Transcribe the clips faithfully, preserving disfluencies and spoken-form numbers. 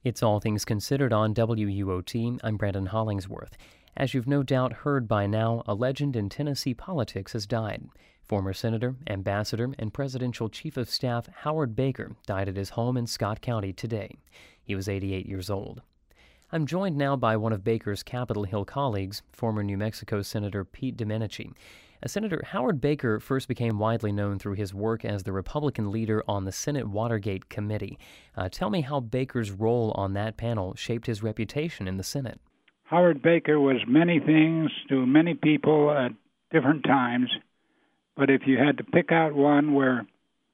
It's All Things Considered on W U O T. I'm Brandon Hollingsworth. As you've no doubt heard by now, a legend in Tennessee politics has died. Former Senator, Ambassador, and Presidential Chief of Staff Howard Baker died at his home in Scott County today. He was eighty-eight years old. I'm joined now by one of Baker's Capitol Hill colleagues, former New Mexico Senator Pete Domenici. Uh, Senator Howard Baker first became widely known through his work as the Republican leader on the Senate Watergate Committee. Uh, tell me how Baker's role on that panel shaped his reputation in the Senate. Howard Baker was many things to many people at different times, but if you had to pick out one where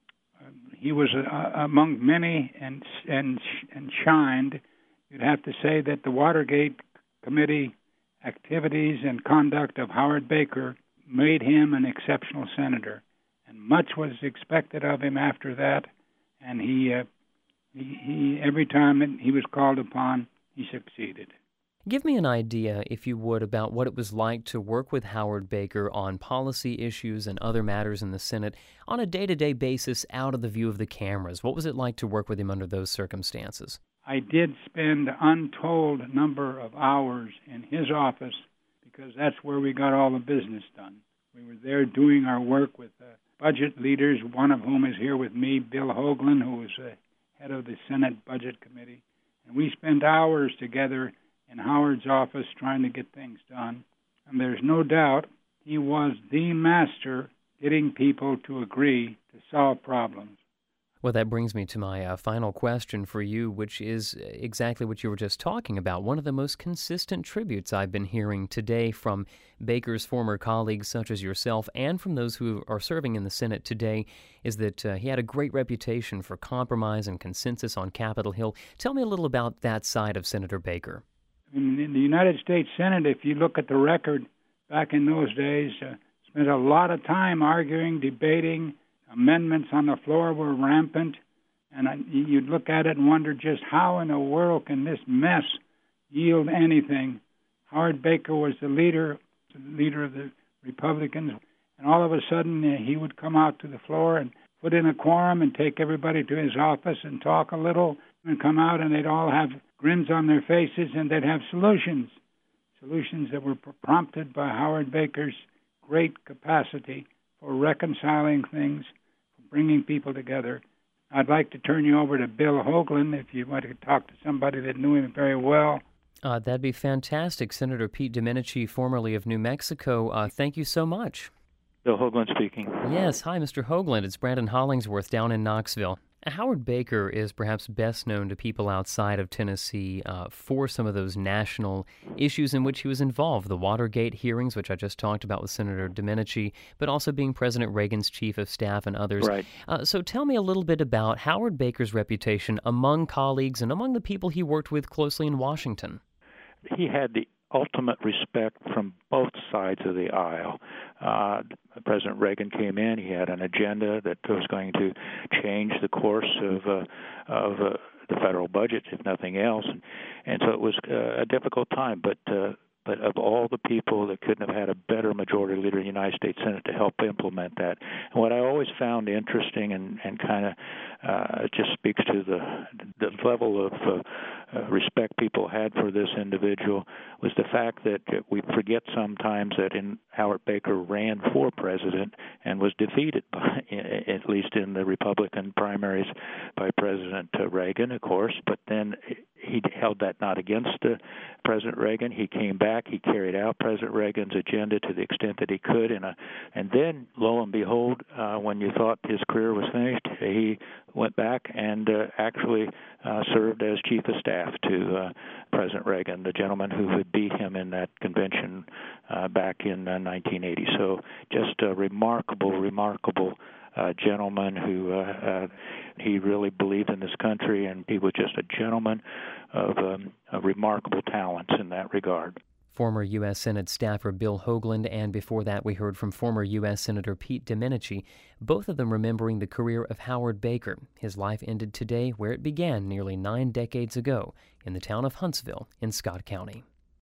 he was uh, among many and, and, and shined, you'd have to say that the Watergate Committee activities and conduct of Howard Baker made him an exceptional senator, and much was expected of him after that. And he, uh, he, he every time he was called upon, he succeeded. Give me an idea, if you would, about what it was like to work with Howard Baker on policy issues and other matters in the Senate on a day-to-day basis out of the view of the cameras. What was it like to work with him under those circumstances? I did spend untold number of hours in his office because that's where we got all the business done. We were there doing our work with uh, budget leaders, one of whom is here with me, Bill Hoagland, who was uh, head of the Senate Budget Committee. And we spent hours together in Howard's office trying to get things done. And there's no doubt he was the master getting people to agree to solve problems. Well, that brings me to my uh, final question for you, which is exactly what you were just talking about. One of the most consistent tributes I've been hearing today from Baker's former colleagues, such as yourself, and from those who are serving in the Senate today, is that uh, he had a great reputation for compromise and consensus on Capitol Hill. Tell me a little about that side of Senator Baker. In, in the United States Senate, if you look at the record back in those days, uh, spent a lot of time arguing, debating. Amendments on the floor were rampant, and I, you'd look at it and wonder just how in the world can this mess yield anything. Howard Baker was the leader, the leader of the Republicans, and all of a sudden uh, he would come out to the floor and put in a quorum and take everybody to his office and talk a little, and come out and they'd all have grins on their faces and they'd have solutions, solutions that were prompted by Howard Baker's great capacity for reconciling things, bringing people together. I'd like to turn you over to Bill Hoagland if you want to talk to somebody that knew him very well. Uh, that'd be fantastic. Senator Pete Domenici, formerly of New Mexico, uh, thank you so much. Bill Hoagland speaking. Yes, hi, Mister Hoagland. It's Brandon Hollingsworth down in Knoxville. Howard Baker is perhaps best known to people outside of Tennessee uh, for some of those national issues in which he was involved, the Watergate hearings, which I just talked about with Senator Domenici, but also being President Reagan's chief of staff and others. Right. Uh, so tell me a little bit about Howard Baker's reputation among colleagues and among the people he worked with closely in Washington. He had the ultimate respect from both sides of the aisle. Uh, President Reagan came in. He had an agenda that was going to change the course of uh, of uh, the federal budget, if nothing else, and, and so it was uh, a difficult time. But uh, but of all the people that couldn't have had a better majority leader in the United States Senate to help implement that. And what I always found interesting and and kind of uh, just speaks to the the level of uh, uh, respect people had for this individual was the fact that we forget sometimes that in Howard Baker ran for president and was defeated, by, at least in the Republican primaries, by President Reagan, of course, but then he held that not against uh, President Reagan. He came back. He carried out President Reagan's agenda to the extent that he could. And, uh, and then, lo and behold, uh, when you thought his career was finished, he went back and uh, actually uh, served as chief of staff to uh, President Reagan, the gentleman who had beat him in that convention uh, back in uh, nineteen eighty. So just a remarkable, remarkable uh, gentleman who uh, uh, he really believed in this country, and he was just a gentleman of, um, of remarkable talents in that regard. Former U S Senate staffer Bill Hoagland, and before that we heard from former U S Senator Pete Domenici, both of them remembering the career of Howard Baker. His life ended today where it began nearly nine decades ago, in the town of Huntsville in Scott County.